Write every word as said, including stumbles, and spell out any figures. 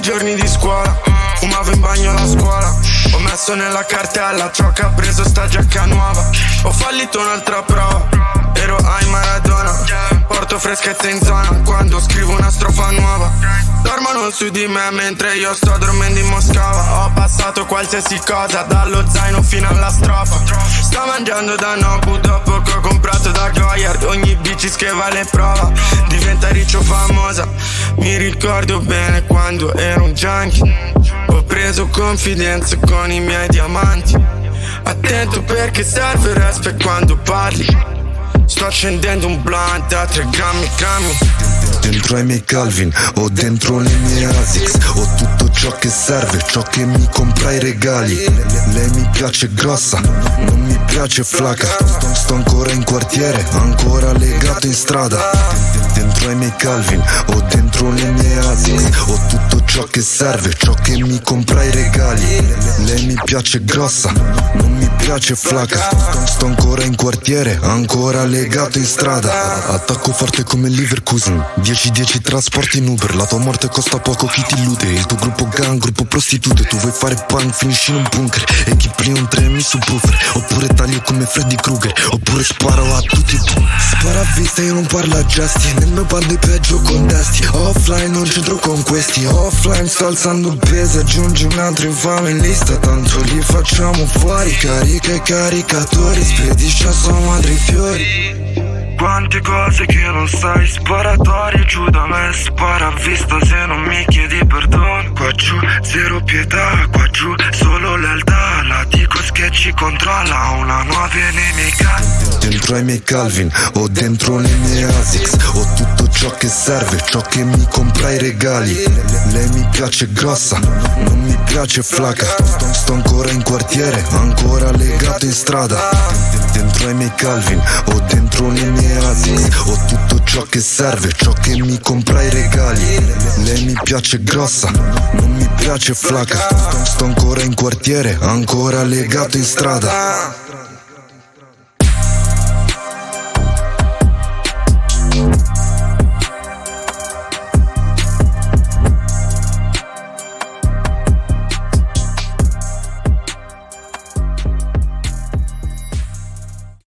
i giorni di scuola, fumavo in bagno la scuola. Ho messo nella cartella ciò che ha preso sta giacca nuova. Ho fallito un'altra prova, ero ai Maradona. Porto freschezza in zona quando scrivo una strofa nuova. Dormono su di me mentre io sto dormendo in Moscova. Ho passato qualsiasi cosa, dallo zaino fino alla strofa. Sto mangiando da Nobu dopo che ho comprato da Goyard. Ogni bici che vale prova diventa riccio famosa. Mi ricordo bene quando ero un junkie. Ho preso confidenza con i miei diamanti. Attento perché serve respect quando parli. Sto accendendo un blunt a tre grammi grammi. Dentro ai miei Calvin o dentro le mie Asics, ho tutto ciò che serve, ciò che mi compra i regali. Lei mi piace grossa, non mi piace flaca. Sto ancora in quartiere, ancora legato in strada. Dentro ai miei Calvin o dentro le mie Asics, ho tutto ciò che serve, ciò che mi compra i regali. Lei mi piace grossa, non mi piace flaca. Sto ancora in quartiere, ancora legato in strada. Attacco forte come Leverkusen, dieci dieci trasporti in Uber. La tua morte costa poco, chi ti illude? Il tuo gruppo gang, gruppo prostitute. Tu vuoi fare punk, finisci in un bunker e chi plia un tre mi subwoofer. Oppure taglio come Freddy Krueger, oppure sparo a tutti. Spara a vista, io non parlo a gesti. Nel mio bando è peggio contesti. Offline non c'entro con questi. Offline sto alzando pesi, aggiungi un altro infame in lista. Tanto li facciamo fuori, carica e caricatori. Spedisci a sua madre i fiori. Quante cose che non sai, sparatorie giù da me. Spara a vista se non mi chiedi perdono. Qua giù zero pietà, qua giù solo lealtà. La dico che ci controlla, una nuova nemica. Dentro ai miei Calvin o dentro le mie Asics, ho tutto ciò che serve, ciò che mi compra i regali. Lei mi piace grossa, non mi piace flaca. Sto ancora in quartiere, ancora legato in strada. Dentro ai miei Calvin o dentro le mie Asics, ho tutto ciò che serve, ciò che mi compra i regali. Lei mi piace grossa, non mi piace flaca. Sto ancora in quartiere, ancora legato in strada.